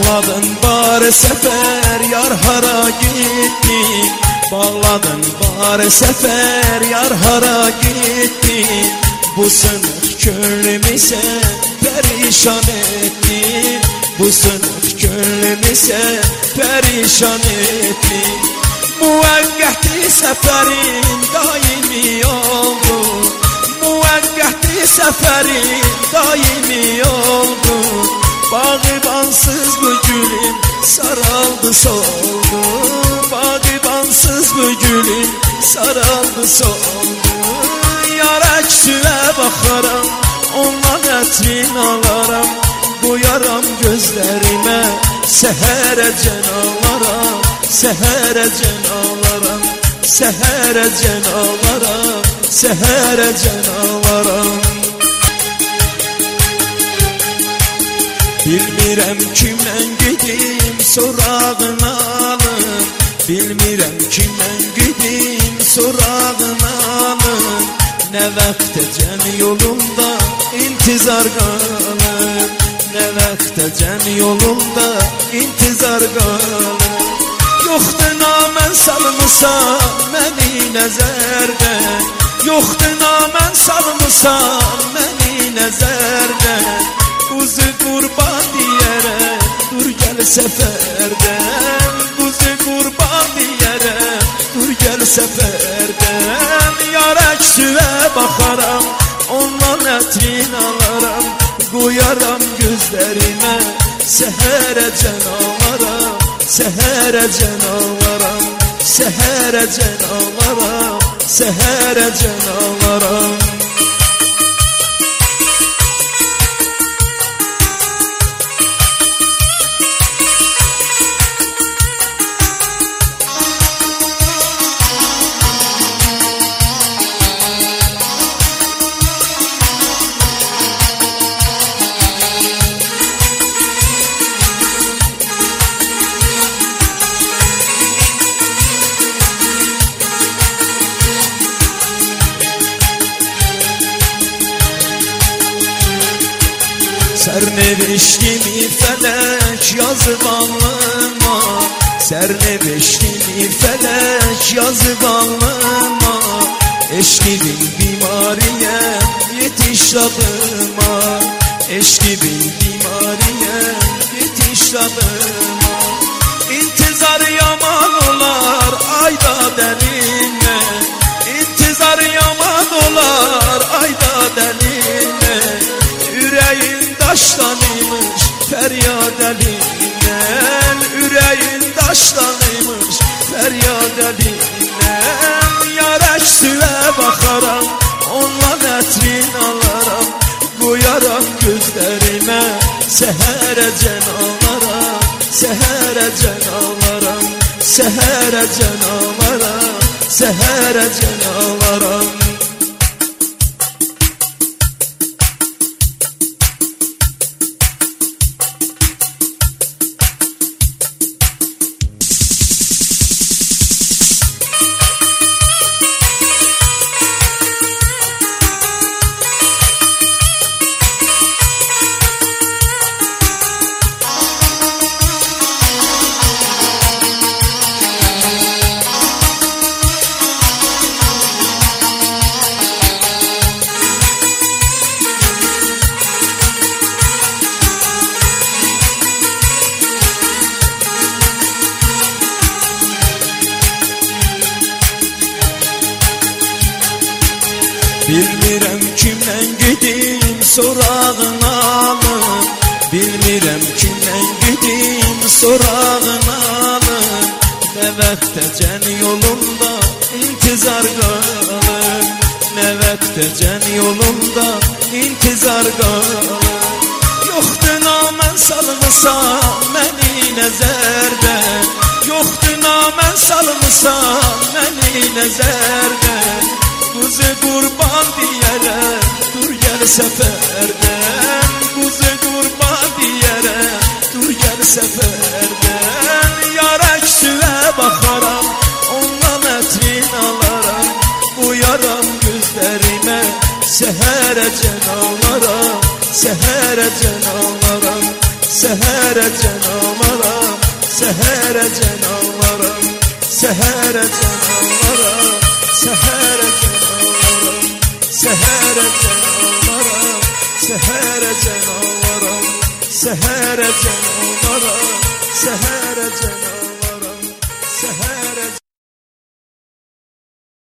Bağladın bari sefer yar hara gittin, bağladın bari sefer yar hara gittin. Bu sınıf gönlümü sen perişan ettin, bu sınıf gönlümü sen perişan ettin. Muvakkati seferin daimi oldu, muvakkati seferin daimi oldu. Bağıbansız bu gülüm saraldı soldu, bağıbansız bu gülüm saraldı soldu. Yar əksülə baxaram, ondan ətrin alaram, qoyaram gözlərimə səhərəcən alaram, səhərəcən alaram, səhərəcən alaram, səhərəcən alaram. Bilmirəm kimdən gedim sorağını alım, bilmirəm kimdən gedim sorağını alım. Ne vaxtəcən yolunda intizar qalır, ne vaxtəcən yolunda intizar qalır. Yoxdur namən salmısan məni nəzərdən, yoxdur namən salmısan məni nəzərdən. Quzu qurban deyərəm, dur gəl səfərdən, quzu qurban deyərəm, dur gəl səfərdən. Yar əksülə baxaram, ondan ətrin alaram, qoyaram gözlərimə səhərəcən alaram, səhərəcən alaram, səhərəcən alaram, səhərəcən alaram. Serneveştimi felek yazıp alnıma, serneveştimi felek yazıp alnıma. Eşkibin bimariye yetiş radıma, eşkibin bimariye yetiş radıma. İntizar yaman olar ayda delinme, intizar yaman olar ayda delinme. Yüreğin daşlanıymış feryad elinden, yüreğin daşlanıymış feryad elinden. Yar əksülə baxaram, ondan ətrin alaram, qoyaram gözlərimə səhərəcən alaram, səhərəcən alaram, səhərəcən alaram, səhərəcən alaram. Bilmirəm kimdən gedim sorağını alım, bilmirəm kimdən gedim sorağını alım. Ne vaxtəcən yolunda intizar qalır, ne vaxtəcən yolunda intizar qalır. Yoxdur namən salmısan məni nəzərdən, yoxdur namən salmısan məni nəzərdən. Quzu qurban deyərəm, dur gəl səfərdən, quzu qurban deyərəm, dur gəl səfərdən. Yar əksülə baxaram, ondan ətrin alaram, qoyaram gözlərimə səhərəcən alaram, səhərəcən alaram, Seherə canalara, seherə canalara, seherə canalara, seherə canalara, seherə canalara, seherə canalara, seherə canalara, seherə canalara.